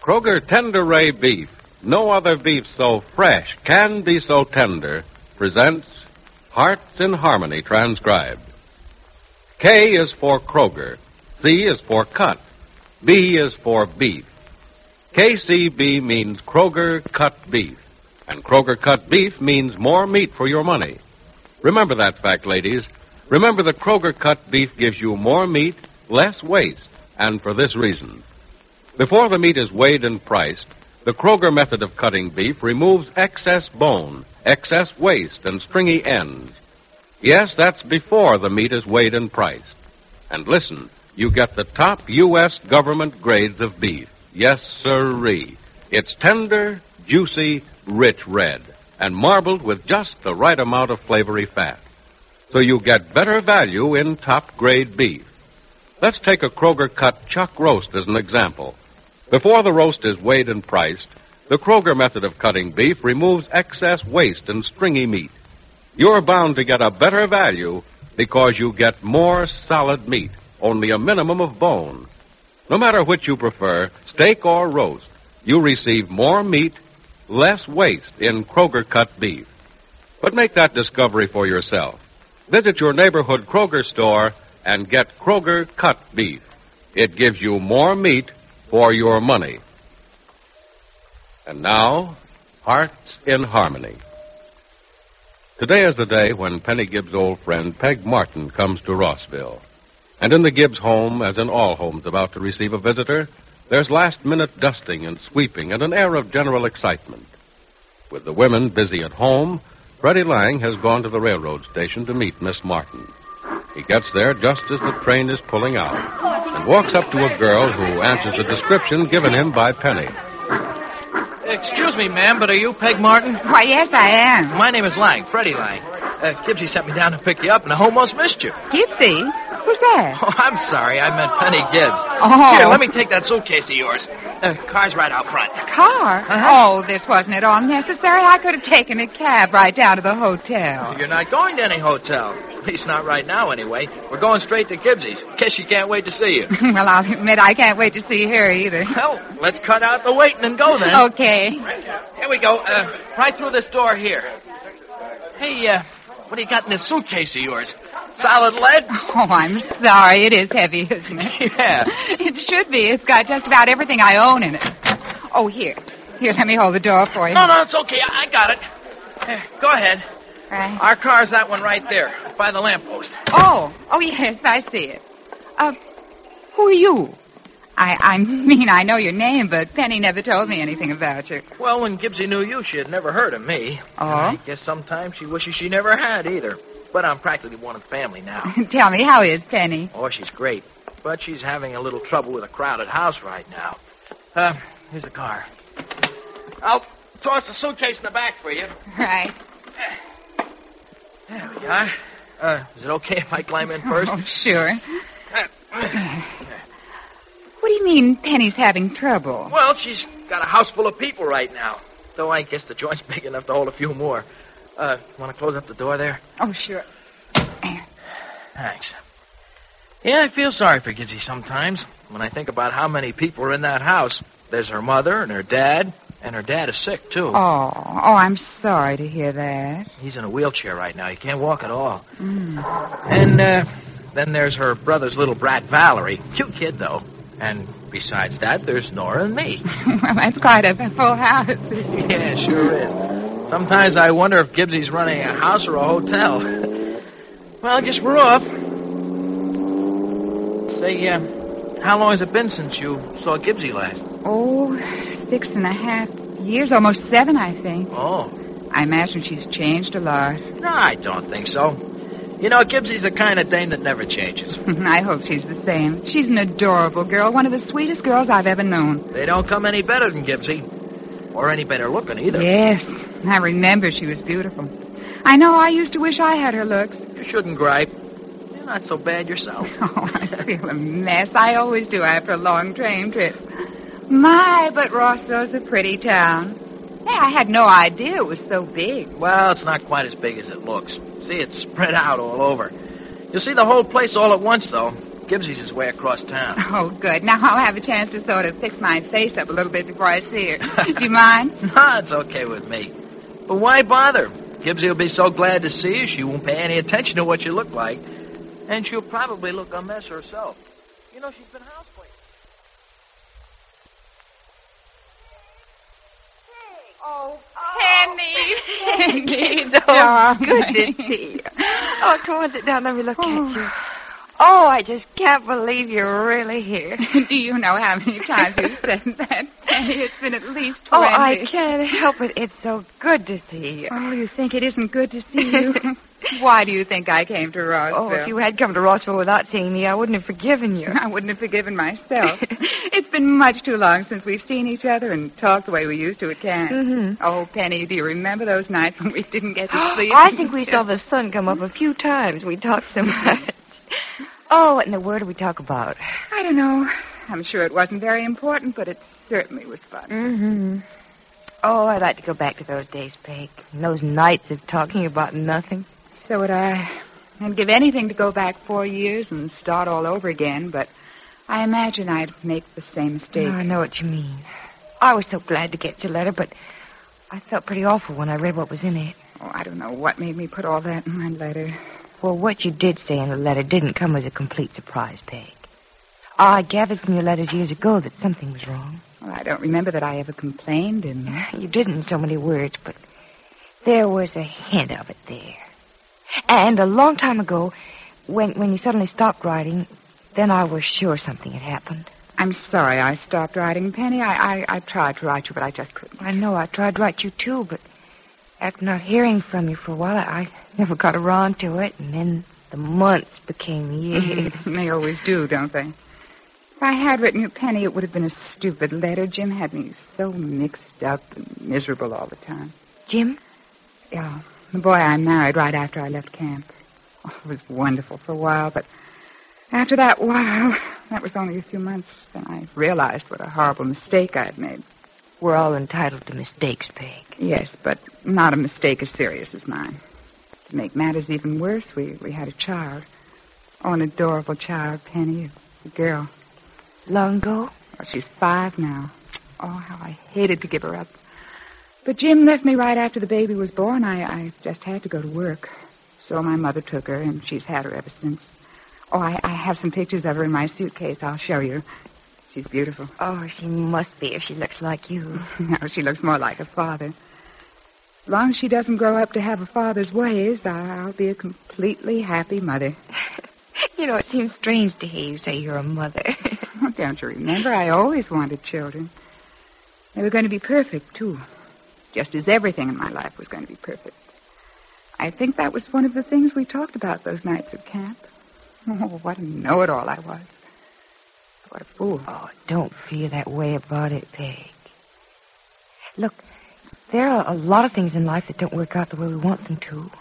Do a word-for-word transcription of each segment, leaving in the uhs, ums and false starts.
Kroger Tender Ray Beef, no other beef so fresh can be so tender, presents Hearts in Harmony transcribed. K is for Kroger, C is for cut, B is for beef. K C B means Kroger cut beef, and Kroger cut beef means more meat for your money. Remember that fact, ladies. Remember that Kroger cut beef gives you more meat, less waste, and for this reason. Before the meat is weighed and priced, the Kroger method of cutting beef removes excess bone, excess waste, and stringy ends. Yes, that's before the meat is weighed and priced. And listen, you get the top U S government grades of beef. Yes, sirree. It's tender, juicy, rich red, and marbled with just the right amount of flavory fat. So you get better value in top-grade beef. Let's take a Kroger cut chuck roast as an example. Before the roast is weighed and priced, the Kroger method of cutting beef removes excess waste and stringy meat. You're bound to get a better value because you get more solid meat, only a minimum of bone. No matter which you prefer, steak or roast, you receive more meat, less waste in Kroger cut beef. But make that discovery for yourself. Visit your neighborhood Kroger store and get Kroger cut beef. It gives you more meat for your money. And now, Hearts in Harmony. Today is the day when Penny Gibbs' old friend Peg Martin comes to Rossville. And in the Gibbs home, as in all homes about to receive a visitor, there's last-minute dusting and sweeping and an air of general excitement. With the women busy at home, Freddie Lang has gone to the railroad station to meet Miss Martin. He gets there just as the train is pulling out and walks up to a girl who answers the description given him by Penny. Excuse me, ma'am, but are you Peg Martin? Why, yes, I am. My name is Lang, Freddie Lang. Uh, Gibbsy sent me down to pick you up, and I almost missed you. Gibbsy? Who's that? Oh, I'm sorry. I meant Penny Gibbs. Oh. Here, let me take that suitcase of yours. Uh, car's right out front. Car? Uh-huh. Oh, this wasn't at all necessary. I could have taken a cab right down to the hotel. You're not going to any hotel. At least not right now, anyway. We're going straight to Gibbsy's. Guess she can't wait to see you. Well, I'll admit I can't wait to see her either. Well, let's cut out the waiting and go then. Okay. Here we go. Uh, right through this door here. Hey, uh, what do you got in this suitcase of yours? Solid lead? Oh, I'm sorry. It is heavy, isn't it? Yeah. It should be. It's got just about everything I own in it. Oh, here. Here, let me hold the door for you. No, no, it's okay. I got it. Uh, go ahead. Right. Our car's that one right there, by the lamppost. Oh, oh, yes, I see it. Uh, who are you? I, I mean, I know your name, but Penny never told me anything about you. Well, when Gibbsy knew you, she had never heard of me. Oh? And I guess sometimes she wishes she never had either. But I'm practically one of the family now. Tell me, how is Penny? Oh, she's great. But she's having a little trouble with a crowded house right now. Uh, here's the car. I'll toss the suitcase in the back for you. Right. There we are. Uh, is it okay if I climb in first? Oh, sure. What do you mean Penny's having trouble? Well, she's got a house full of people right now. Though I guess the joint's big enough to hold a few more. Uh, want to close up the door there? Oh, sure. Thanks. Yeah, I feel sorry for Gibbsy sometimes. When I think about how many people are in that house. There's her mother and her dad. And her dad is sick, too. Oh, oh, I'm sorry to hear that. He's in a wheelchair right now. He can't walk at all. Mm. And, uh, then there's her brother's little brat, Valerie. Cute kid, though. And besides that, there's Nora and me. Well, that's quite a full house. Yeah, sure is. Sometimes I wonder if Gibbsy's running a house or a hotel. Well, I guess we're off. Say, uh, how long has it been since you saw Gibbsy last? Oh, six and a half years, almost seven, I think. Oh. I imagine she's changed a lot. No, I don't think so. You know, Gibbsy's the kind of dame that never changes. I hope she's the same. She's an adorable girl, one of the sweetest girls I've ever known. They don't come any better than Gibbsy. Or any better looking, either. Yes, I remember she was beautiful. I know I used to wish I had her looks. You shouldn't gripe. You're not so bad yourself. Oh, I feel a mess. I always do after a long train trip. My, but Rossville's a pretty town. Hey, I had no idea it was so big. Well, it's not quite as big as it looks. See, it's spread out all over. You'll see the whole place all at once, though. Gibbsy's his way across town. Oh, good. Now I'll have a chance to sort of fix my face up a little bit before I see her. Do you mind? No, it's okay with me. But why bother? Gibbsy will be so glad to see you, she won't pay any attention to what you look like. And she'll probably look a mess herself. You know, she's been houseboy. Oh, Penny. Penny, so good to see you. Oh, come on, sit down. Let me look at you. Oh, I just can't believe you're really here. Do you know how many times you've said that, Penny? It's been at least Oh, twenty. I can't help it. It's so good to see you. Oh, you think it isn't good to see you? Why do you think I came to Rossville? Oh, if you had come to Rossville without seeing me, I wouldn't have forgiven you. I wouldn't have forgiven myself. It's been much too long since we've seen each other and talked the way we used to at camp. Mm-hmm. Oh, Penny, do you remember those nights when we didn't get to sleep? I think we saw the sun come up a few times. We talked so much. Oh, what in the world did we talk about? I don't know. I'm sure it wasn't very important, but it certainly was fun. Mm-hmm. Oh, I'd like to go back to those days, Peg. And those nights of talking about nothing. So would I. I'd give anything to go back four years and start all over again, but I imagine I'd make the same mistake. Oh, I know what you mean. I was so glad to get your letter, but I felt pretty awful when I read what was in it. Oh, I don't know what made me put all that in my letter. Well, what you did say in the letter didn't come as a complete surprise, Peg. I gathered from your letters years ago that something was wrong. Well, I don't remember that I ever complained, and You didn't in so many words, but there was a hint of it there. And a long time ago, when when you suddenly stopped writing, then I was sure something had happened. I'm sorry I stopped writing, Penny. I, I, I tried to write you, but I just couldn't. I know I tried to write you, too, but after not hearing from you for a while, I, I never got around to it, and then the months became years. They always do, don't they? If I had written you, Penny, it would have been a stupid letter. Jim had me so mixed up and miserable all the time. Jim? Yeah, the boy I married right after I left camp. Oh, it was wonderful for a while, but after that while, that was only a few months, then I realized what a horrible mistake I'd made. We're all entitled to mistakes, Peg. Yes, but not a mistake as serious as mine. To make matters even worse, we, we had a child. Oh, an adorable child, Penny, a girl. Long ago? Well, she's five now. Oh, how I hated to give her up. But Jim left me right after the baby was born. I, I just had to go to work. So my mother took her, and she's had her ever since. Oh, I, I have some pictures of her in my suitcase. I'll show you. She's beautiful. Oh, she must be if she looks like you. No, she looks more like her father. As long as she doesn't grow up to have a father's ways, I'll be a completely happy mother. You know, it seems strange to hear you say you're a mother. Oh, don't you remember? I always wanted children. They were going to be perfect, too. Just as everything in my life was going to be perfect. I think that was one of the things we talked about those nights at camp. Oh, what a know-it-all I was. What a fool. Oh, don't feel that way about it, Peg. Look, there are a lot of things in life that don't work out the way we want them to.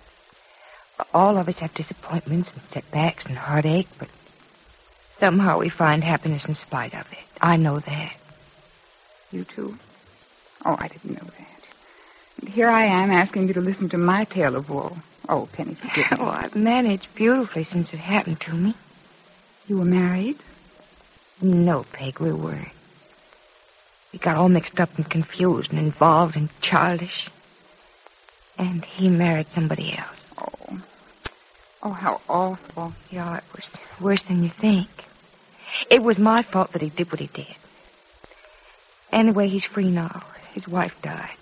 All of us have disappointments and setbacks and heartache, but somehow we find happiness in spite of it. I know that. You too? Oh, I didn't know that. And here I am asking you to listen to my tale of woe. Oh, Penny, forgive me. Oh, I've managed beautifully since it happened to me. You were married? No, Peg, we weren't. We got all mixed up and confused and involved and childish. And he married somebody else. Oh. Oh, how awful. Yeah, it was worse than you think. It was my fault that he did what he did. Anyway, he's free now. His wife died.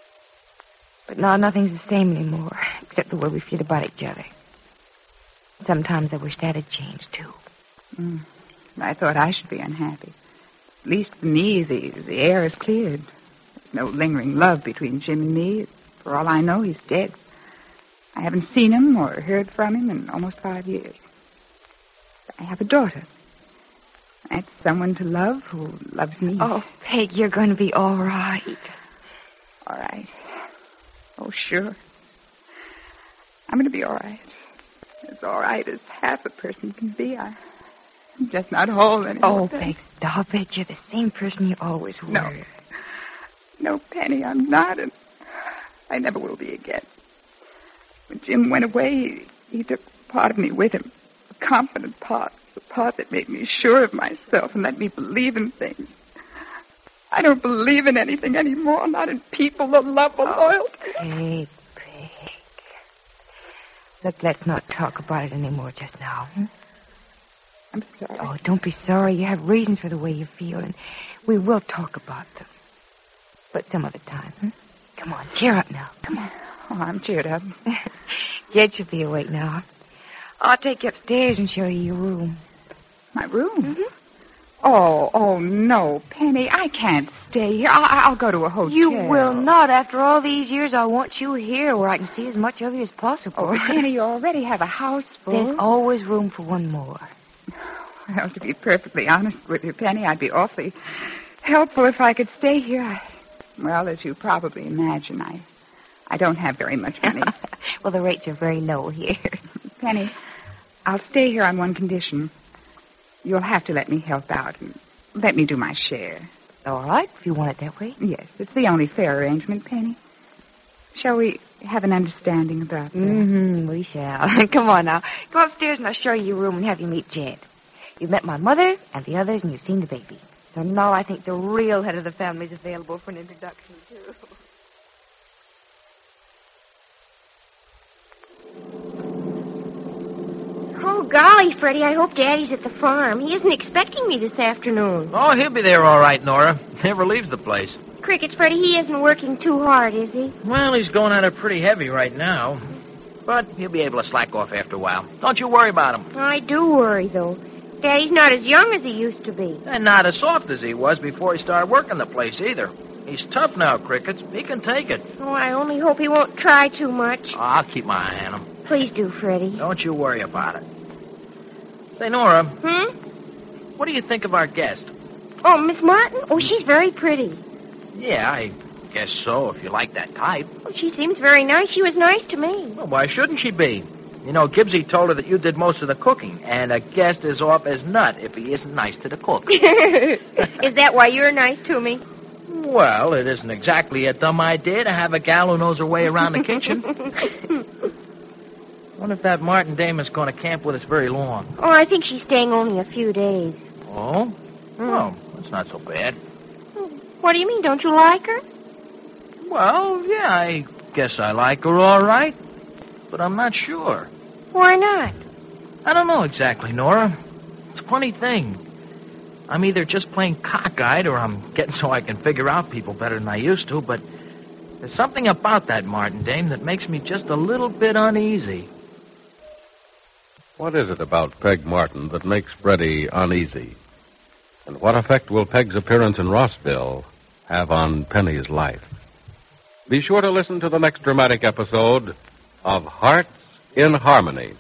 But now nothing's the same anymore, except the way we feel about each other. Sometimes I wish that had changed, too. Mm. I thought I should be unhappy. At least for me, the, the air is cleared. There's no lingering love between Jim and me. For all I know, he's dead. I haven't seen him or heard from him in almost five years. I have a daughter. That's someone to love who loves me. Oh, Peg, you're going to be all right. All right. Oh, sure. I'm going to be all right. As all right as half a person can be. I, I'm just not whole anymore. Oh, Peg, stop it. You're the same person you always were. No. No, Penny, I'm not, and I never will be again. When Jim went away, he, he took part of me with him. A confident part. A thought that made me sure of myself and let me believe in things. I don't believe in anything anymore, not in people, the love, the loyalty. Peg, Peg. Look, let's not talk about it anymore just now. Hmm? I'm sorry. Oh, don't be sorry. You have reasons for the way you feel, and we will talk about them. But some other time, hmm? Come on, cheer up now. Come on. Oh, I'm cheered up. Jed should be awake now. I'll take you upstairs and show you your room. My room? Mm-hmm. Oh, oh, no, Penny, I can't stay here. I'll, I'll go to a hotel. You will not. After all these years, I want you here where I can see as much of you as possible. Oh, Penny, you already have a house full. There's always room for one more. Well, to be perfectly honest with you, Penny, I'd be awfully helpful if I could stay here. I, well, as you probably imagine, I, I don't have very much money. Well, the rates are very low here. Penny, I'll stay here on one condition. You'll have to let me help out and let me do my share. All right, if you want it that way. Yes, it's the only fair arrangement, Penny. Shall we have an understanding about that? Mm-hmm, we shall. Come on now. Go upstairs and I'll show you your room and have you meet Jed. You've met my mother and the others and you've seen the baby. So now I think the real head of the family is available for an introduction, too. Oh, golly, Freddie, I hope Daddy's at the farm. He isn't expecting me this afternoon. Oh, he'll be there all right, Nora. Never leaves the place. Crickets, Freddie, he isn't working too hard, is he? Well, he's going at it pretty heavy right now. But he'll be able to slack off after a while. Don't you worry about him. I do worry, though. Daddy's not as young as he used to be. And not as soft as he was before he started working the place, either. He's tough now, Crickets. He can take it. Oh, I only hope he won't try too much. Oh, I'll keep my eye on him. Please do, Freddie. Don't you worry about it. Say, Nora. Hmm? What do you think of our guest? Oh, Miss Martin? Oh, she's very pretty. Yeah, I guess so, if you like that type. Oh, she seems very nice. She was nice to me. Well, why shouldn't she be? You know, Gibbsy told her that you did most of the cooking, and a guest is off as nut if he isn't nice to the cook. Is that why you're nice to me? Well, it isn't exactly a dumb idea to have a gal who knows her way around the kitchen. Wonder if that Martin dame is going to camp with us very long. Oh, I think she's staying only a few days. Oh? Well, that's not so bad. What do you mean? Don't you like her? Well, yeah, I guess I like her all right. But I'm not sure. Why not? I don't know exactly, Nora. It's a funny thing. I'm either just plain cockeyed or I'm getting so I can figure out people better than I used to, but there's something about that Martin dame that makes me just a little bit uneasy. What is it about Peg Martin that makes Freddie uneasy? And what effect will Peg's appearance in Rossville have on Penny's life? Be sure to listen to the next dramatic episode of Hearts in Harmony.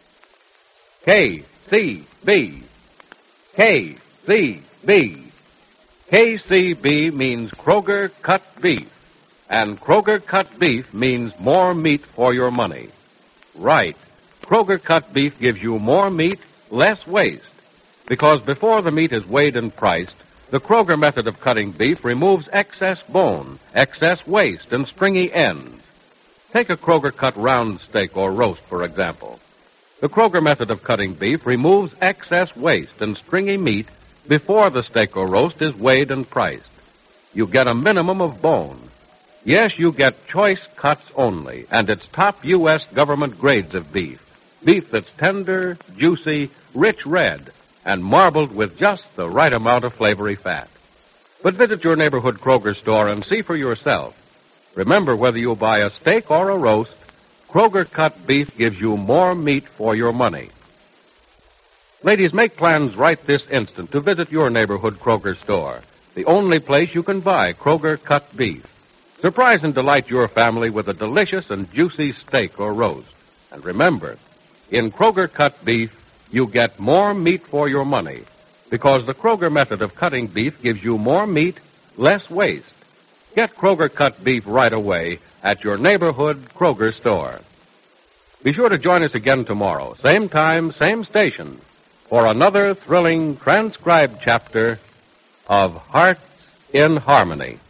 K C B. K C B. K C B means Kroger cut beef, and Kroger cut beef means more meat for your money. Right. Kroger cut beef gives you more meat, less waste. Because before the meat is weighed and priced, the Kroger method of cutting beef removes excess bone, excess waste, and stringy ends. Take a Kroger cut round steak or roast, for example. The Kroger method of cutting beef removes excess waste and stringy meat before the steak or roast is weighed and priced. You get a minimum of bone. Yes, you get choice cuts only, and it's top U S government grades of beef. Beef that's tender, juicy, rich red, and marbled with just the right amount of flavory fat. But visit your neighborhood Kroger store and see for yourself. Remember, whether you buy a steak or a roast, Kroger cut beef gives you more meat for your money. Ladies, make plans right this instant to visit your neighborhood Kroger store, the only place you can buy Kroger cut beef. Surprise and delight your family with a delicious and juicy steak or roast. And remember, in Kroger cut beef, you get more meat for your money, because the Kroger method of cutting beef gives you more meat, less waste. Get Kroger cut beef right away at your neighborhood Kroger store. Be sure to join us again tomorrow, same time, same station, for another thrilling transcribed chapter of Hearts in Harmony.